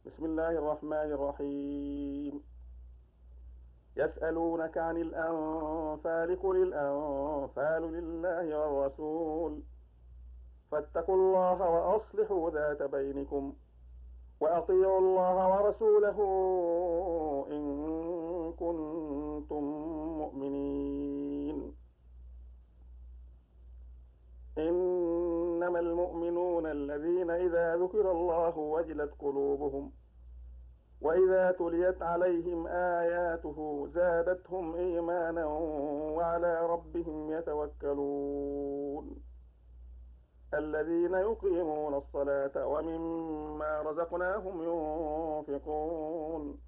بسم الله الرحمن الرحيم. يسألونك عن الأنفال، قل الأنفال لله والرسول، فاتقوا الله وأصلحوا ذات بينكم، وأطيعوا الله ورسوله إن كنتم مؤمنين. إنما المؤمنون الذين إذا ذكر الله وجلت قلوبهم، وإذا تليت عليهم آياته زادتهم إيمانا وعلى ربهم يتوكلون. الذين يقيمون الصلاة ومما رزقناهم ينفقون،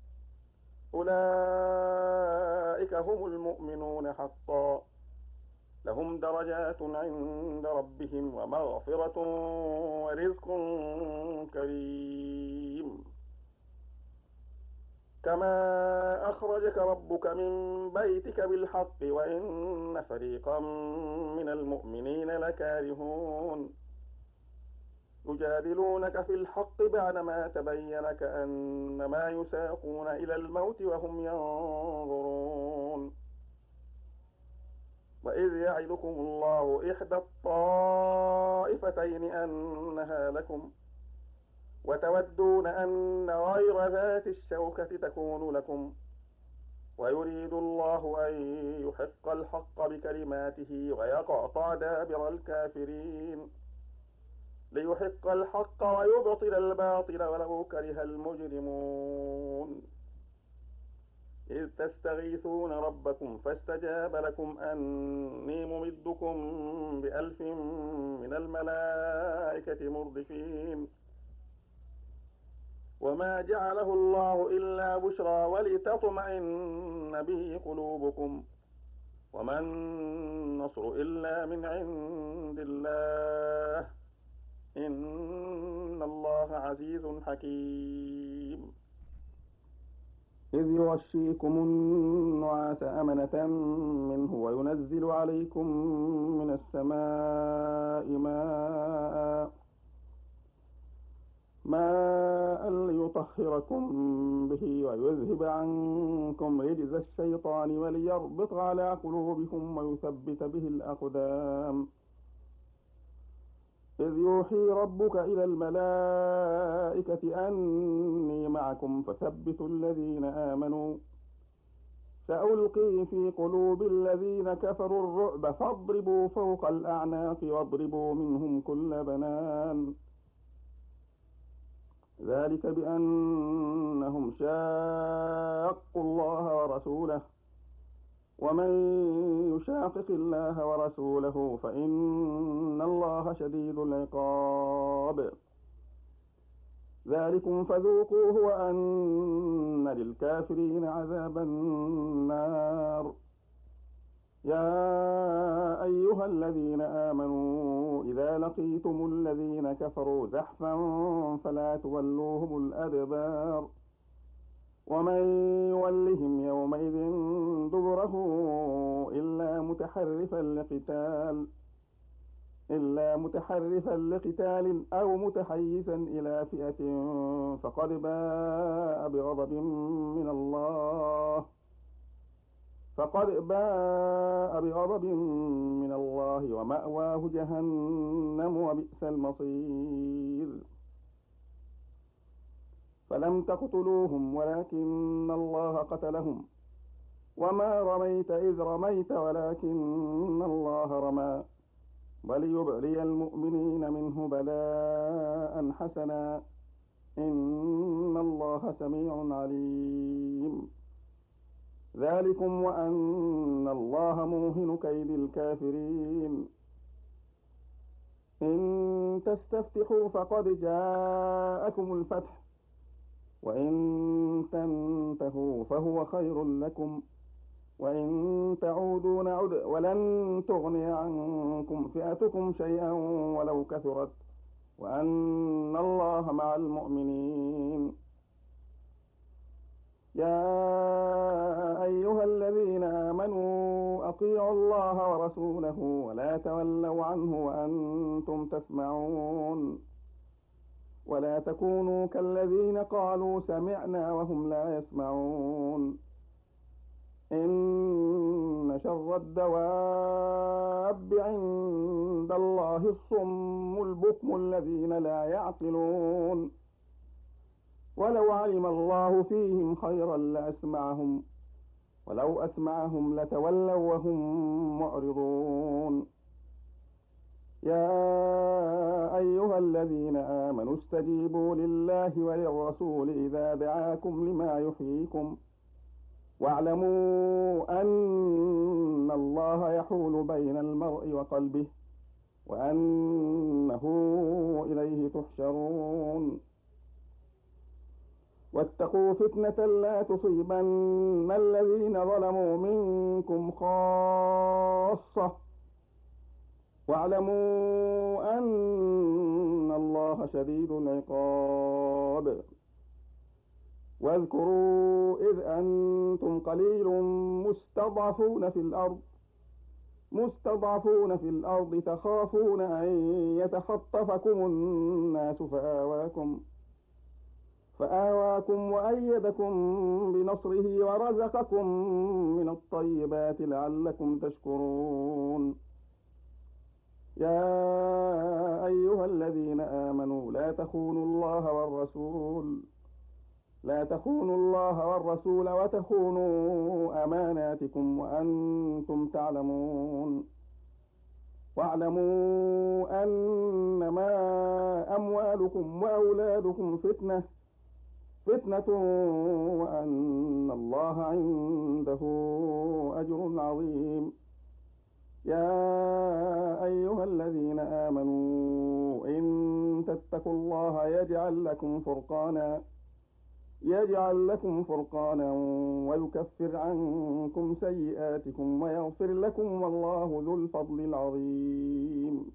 أولئك هم المؤمنون حقا، لهم درجات عند ربهم ومغفرة ورزق كريم. كما أخرجك ربك من بيتك بالحق وإن فريقا من المؤمنين لكارهون، يجادلونك في الحق بعدما تبين كأنما يساقون إلى الموت وهم ينظرون. وإذ يعدكم الله إحدى الطائفتين أنها لكم، وتودون أن غير ذات الشوكة تكون لكم، ويريد الله أن يحق الحق بكلماته ويقطع دابر الكافرين، ليحق الحق ويبطل الباطل ولو كره المجرمون. إذ تستغيثون ربكم فاستجاب لكم أني ممدكم ب1000 من الملائكة مردفين. وما جعله الله إلا بشرى ولتطمئن به قلوبكم، وما النصر إلا من عند الله، إن الله عزيز حكيم. إذ يغشيكم النعاس أمنة منه وينزل عليكم من السماء ماء ليطهركم به ويذهب عنكم رجز الشيطان وليربط على قلوبكم ويثبت به الأقدام. إذ يوحي ربك إلى الملائكة أني معكم فثبتوا الذين آمنوا، سألقي في قلوب الذين كفروا الرعب فاضربوا فوق الأعناق واضربوا منهم كل بنان. ذلك بأنهم شاقوا الله ورسوله، ومن يشاقق الله ورسوله فإن الله شديد العقاب. ذلكم فذوقوه وأن للكافرين عذاب النار. يا أيها الذين آمنوا إذا لقيتم الذين كفروا زحفا فلا تولوهم الأدبار، ومن يولهم يومئذ دبره إلا متحرفا لقتال أو متحيزا إلى فئة فقد باء بغضب من الله ومأواه جهنم وبئس المصير. فلم تقتلوهم ولكن الله قتلهم، وما رميت إذ رميت ولكن الله رمى، وليبلي المؤمنين منه بلاء حسنا، إن الله سميع عليم. ذلكم وأن الله موهن كيد الكافرين. إن تستفتحوا فقد جاءكم الفتح، وإن تنتهوا فهو خير لكم، وإن تعودوا نعد ولن تغني عنكم فئتكم شيئا ولو كثرت، وأن الله مع المؤمنين. يا أيها الذين آمنوا أطيعوا الله ورسوله ولا تولوا عنه وأنتم تسمعون. ولا تكونوا كالذين قالوا سمعنا وهم لا يسمعون إن شر الدواب عند الله الصم البكم الذين لا يعقلون ولو علم الله فيهم خيرا لأسمعهم ولو أسمعهم لتولوا وهم معرضون يا أيها الذين آمنوا استجيبوا لله وللرسول إذا دعاكم لما يحييكم واعلموا أن الله يحول بين المرء وقلبه وأنه إليه تحشرون واتقوا فتنة لا تصيبن الذين ظلموا منكم خاصة واعلموا أن الله شديد العقاب واذكروا إذ أنتم قليل مستضعفون في الأرض تخافون أن يتخطفكم الناس فآواكم وأيدكم بنصره ورزقكم من الطيبات لعلكم تشكرون يا أيها الذين آمنوا لا تخونوا الله والرسول وتخونوا أماناتكم وأنتم تعلمون واعلموا أنما أموالكم وأولادكم فتنة وأن الله عنده أجر عظيم يا أيها الذين آمنوا إن تتقوا الله يجعل لكم فرقانا ويكفر عنكم سيئاتكم ويغفر لكم والله ذو الفضل العظيم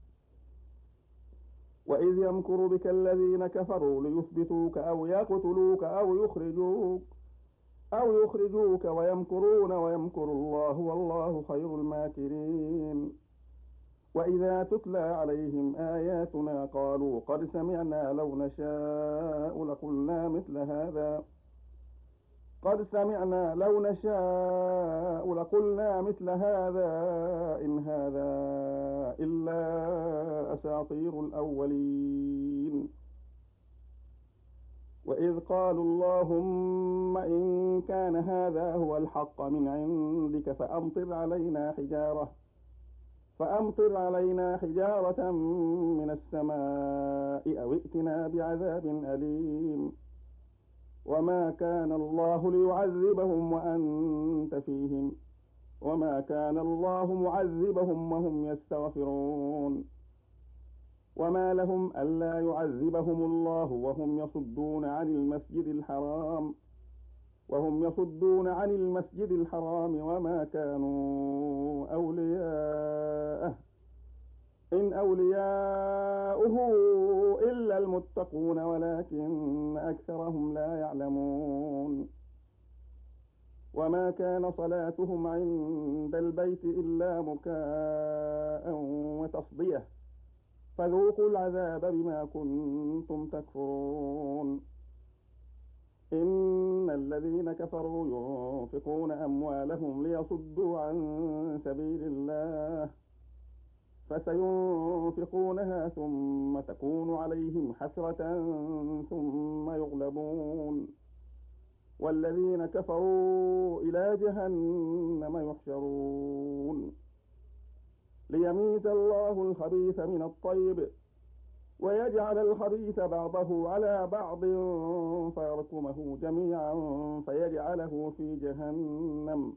وإذ يمكر بك الذين كفروا ليثبتوك أو يقتلوك أو يخرجوك ويمكرون ويمكر الله والله خير الماكرين وإذا تتلى عليهم آياتنا قالوا قد سمعنا لو نشاء لقلنا مثل هذا إن هذا إلا أساطير الأولين وإذ قالوا اللهم إن كان هذا هو الحق من عندك فأمطر علينا حجارة من السماء أو ائتنا بعذاب أليم وما كان الله ليعذبهم وأنت فيهم وما كان الله معذبهم وهم يستغفرون وما لهم ألا يعذبهم الله وهم يصدون عن المسجد الحرام وما كانوا أولياءه إن أولياؤه إلا المتقون ولكن أكثرهم لا يعلمون وما كان صلاتهم عند البيت إلا مكاء وتصدية فذوقوا العذاب بما كنتم تكفرون إن الذين كفروا ينفقون أموالهم ليصدوا عن سبيل الله فسينفقونها ثم تكون عليهم حسرة ثم يغلبون والذين كفروا إلى جهنم يحشرون ليميز الله الخبيث من الطيب ويجعل الخبيث بعضه على بعض فيركمه جميعا فيجعله في جهنم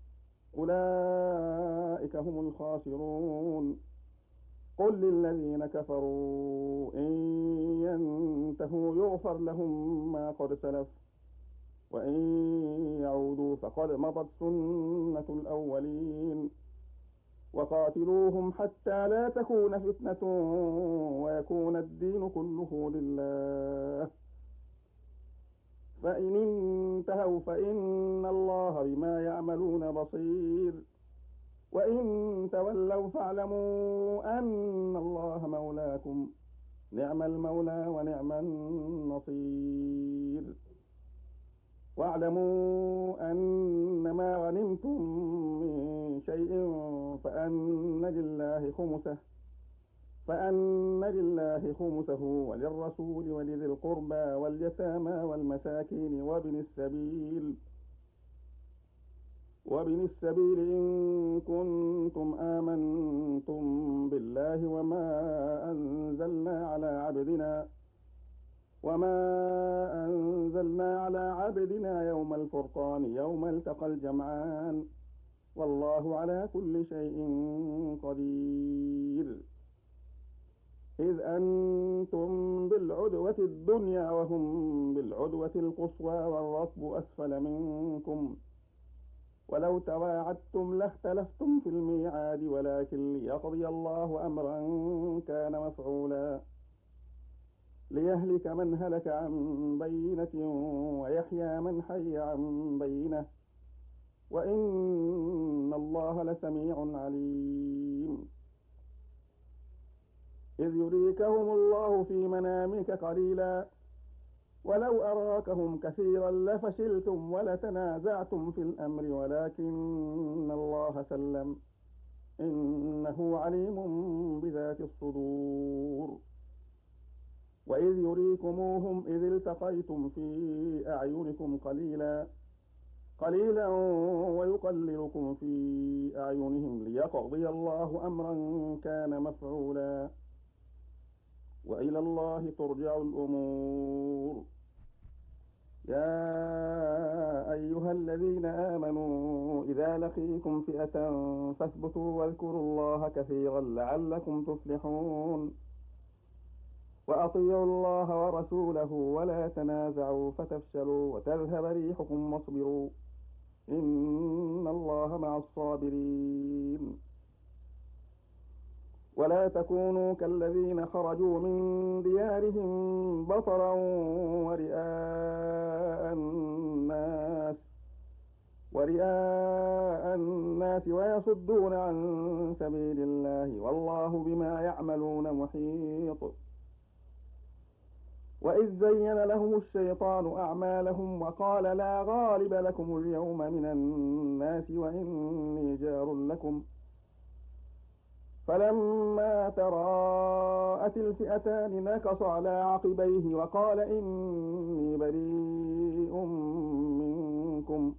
أولئك هم الخاسرون قل للذين كفروا إن ينتهوا يغفر لهم ما قد سلف وإن يعودوا فقد مضت سنة الأولين وقاتلوهم حتى لا تكون فتنة ويكون الدين كله لله فإن انتهوا فإن الله بما يعملون بصير وإن تولوا فاعلموا أن الله مولاكم نعم المولى ونعم النصير. واعلموا أنما غنمتم من شيء فأن لله خمسه وللرسول ولذي القربى واليتامى والمساكين وابن السبيل إن كنتم آمنتم بالله وما أنزلنا على عبدنا يوم الفرقان يوم التقى الجمعان والله على كل شيء قدير. إذ أنتم بالعدوة الدنيا وهم بالعدوة القصوى والركب أسفل منكم ولو تواعدتم لاختلفتم في الميعاد ولكن ليقضي الله أمرا كان مفعولا ليهلك من هلك عن بينة ويحيى من حي عن بينة وإن الله لسميع عليم. إذ يريكهم الله في منامك قليلا ولو أراكهم كثيرا لفشلتم ولتنازعتم في الأمر ولكن الله سلم إنه عليم بذات الصدور. وإذ يريكموهم إذ التقيتم في أعينكم قليلا ويقللكم في أعينهم ليقضي الله أمرا كان مفعولا وإلى الله ترجع الأمور. يا أيها الذين آمنوا إذا لقيتم فئة فاثبتوا واذكروا الله كثيرا لعلكم تفلحون. وأطيعوا الله ورسوله ولا تنازعوا فتفشلوا وتذهب ريحكم واصبروا إن الله مع الصابرين. ولا تكونوا كالذين خرجوا من ديارهم بطرا ورئاء الناس ويصدون عن سبيل الله والله بما يعملون محيط. وإذ زين لهم الشيطان أعمالهم وقال لا غالب لكم اليوم من الناس وإني جار لكم فلما تراءت الفئتان نكص على عقبيه وقال إني بريء منكم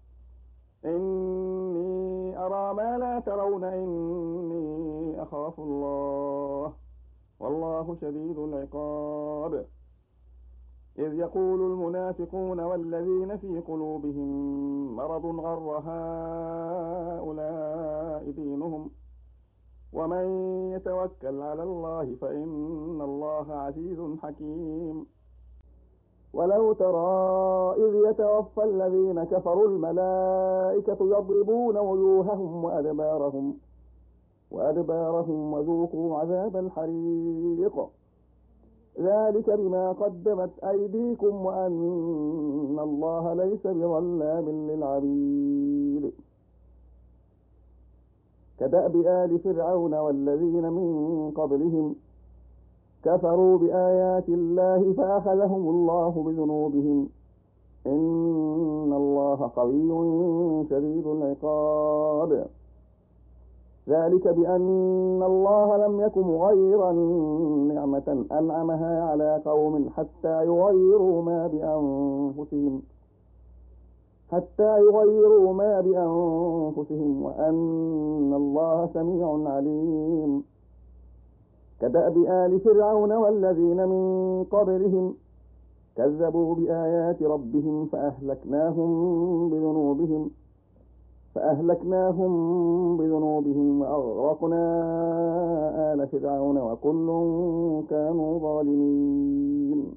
إني أرى ما لا ترون إني أخاف الله والله شديد العقاب. إذ يقول المنافقون والذين في قلوبهم مرض غر هؤلاء دينهم ومن يتوكل على الله فإن الله عزيز حكيم. ولو ترى إذ يتوفى الذين كفروا الملائكة يضربون وجوههم وأدبارهم وذوقوا عذاب الحريق ذلك بما قدمت أيديكم وأن الله ليس بظلام للعبيد. كدأب آل فرعون والذين من قبلهم كفروا بآيات الله فأخذهم الله بذنوبهم إن الله قوي شديد العقاب. ذلك بأن الله لم يك مغيرا نعمة أنعمها على قوم حتى يغيروا ما بأنفسهم وأن الله سميع عليم. كدأب آل فرعون والذين من قبلهم كذبوا بآيات ربهم فأهلكناهم بذنوبهم وأغرقنا آل فرعون وكل كانوا ظالمين.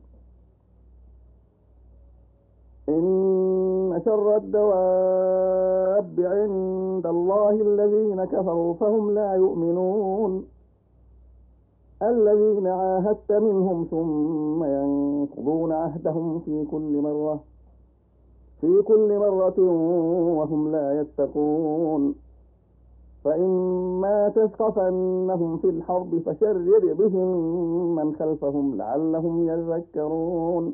إن شر الدواب عند الله الذين كفروا فهم لا يؤمنون الذين عاهدت منهم ثم ينقضون عهدهم في كل مرة وهم لا يتقون. فإما تثقفنهم في الحرب فشرد بهم من خلفهم لعلهم يذكرون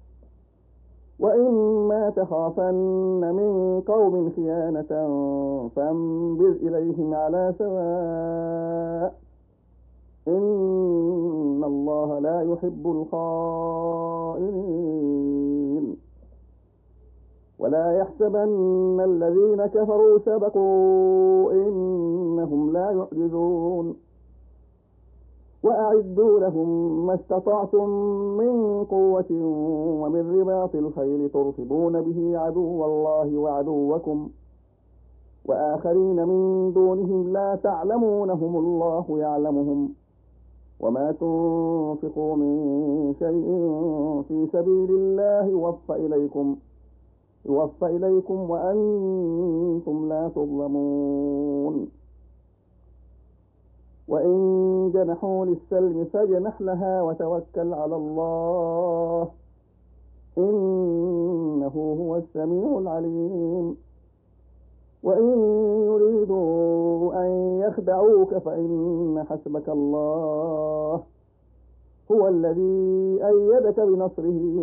وإما تخافن من قوم خيانة فانبذ إليهم على سواء إن الله لا يحب الخائنين ولا يحسبن الذين كفروا سبقوا إنهم لا يعجزون وأعدوا لهم ما استطعتم من قوة ومن رباط الخيل ترهبون به عدو الله وعدوكم وآخرين من دونهم لا تعلمونهم الله يعلمهم وما تنفقوا من شيء في سبيل الله يوفى إليكم وأنتم لا تظلمون وإن جنحوا للسلم فاجنح لها وتوكل على الله إنه هو السميع العليم وإن يريدوا أن يخدعوك فإن حسبك الله هو الذي أيدك بنصره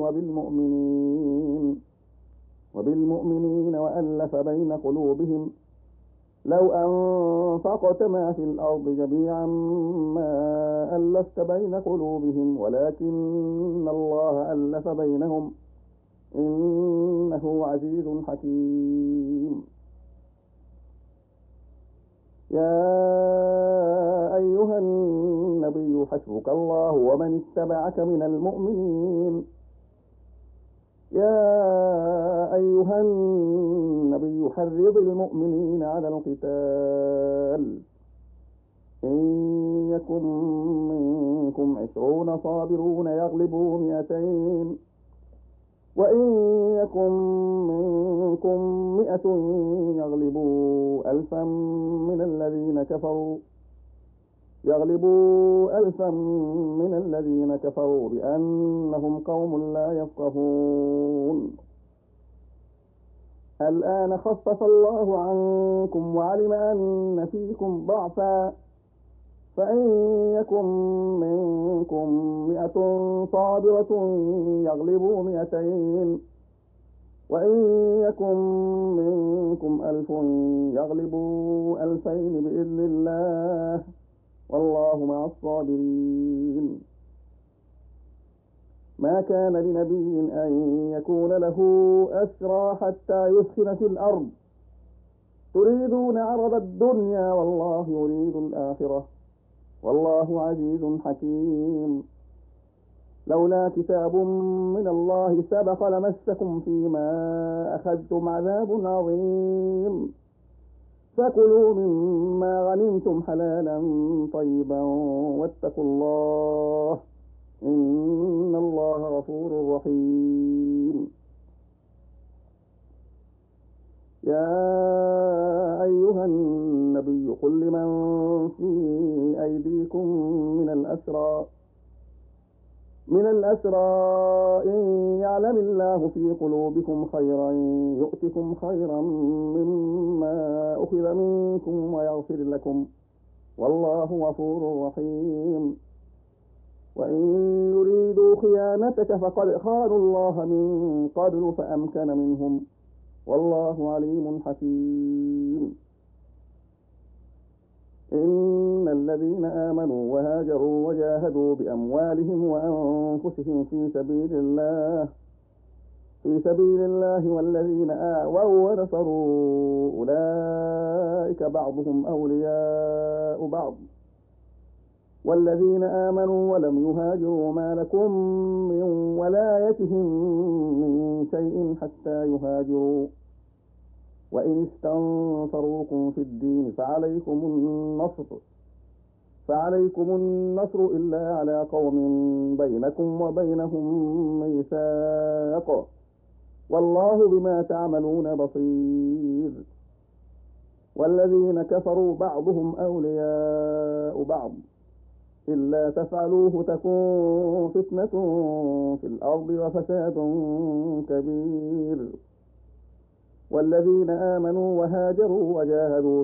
وبالمؤمنين وألف بين قلوبهم لو أنفقت ما في الأرض جميعا ما ألفت بين قلوبهم ولكن الله ألف بينهم إنه عزيز حكيم يا أيها النبي حسبك الله ومن اتبعك من المؤمنين يا أيها النبي حرض المؤمنين على القتال إن يكن منكم 20 صابرون يغلبوا 200 وإن يكن منكم 100 يغلبوا 1000 من الذين كفروا بأنهم قوم لا يفقهون الآن خفف الله عنكم وعلم أن فيكم ضعفا فإن يكن منكم 100 صابرة يغلبوا 200 وإن يكن منكم 1000 يغلبوا 2000 بإذن الله والله مع الصابرين ما كان لنبي أن يكون له أسرى حتى يثخن في الأرض تريدون عرض الدنيا والله يريد الآخرة والله عزيز حكيم لولا كتاب من الله سبق لمسكم فيما أخذتم عذاب عظيم فكلوا مما غنمتم حلالا طيبا واتقوا الله إن الله غفور رحيم يا أيها النبي قل لمن في أيديكم من الأسرى إن يعلم الله في قلوبكم خيرا يؤتكم خيرا مما أخذ منكم ويغفر لكم والله غفور رحيم وإن يريدوا خيانتك فقد خانوا الله من قبل فأمكن منهم والله عليم حكيم إن الذين آمنوا وهاجروا وجاهدوا بأموالهم وأنفسهم في سبيل الله والذين آووا ونصروا أولئك بعضهم أولياء بعض والذين آمنوا ولم يهاجروا ما لكم من ولايتهم من شيء حتى يهاجروا وإن استنصروكم في الدين فعليكم النصر إلا على قوم بينكم وبينهم ميثاق والله بما تعملون بصير والذين كفروا بعضهم أولياء بعض إلا تفعلوه تكون فتنة في الأرض وفساد كبير والذين آمنوا وهاجروا وجاهدوا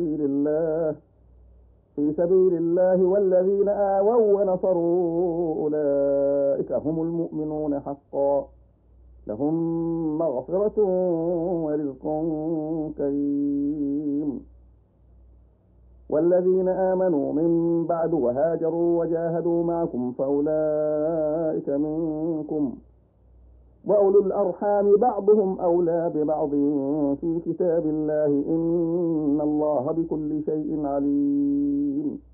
في سبيل الله والذين آووا ونصروا أولئك هم المؤمنون حقا لهم مغفرة ورزق كريم. والذين آمنوا من بعد وهاجروا وجاهدوا معكم فأولئك منكم وأولو الأرحام بعضهم أولى ببعض في كتاب الله إن الله بكل شيء عليم.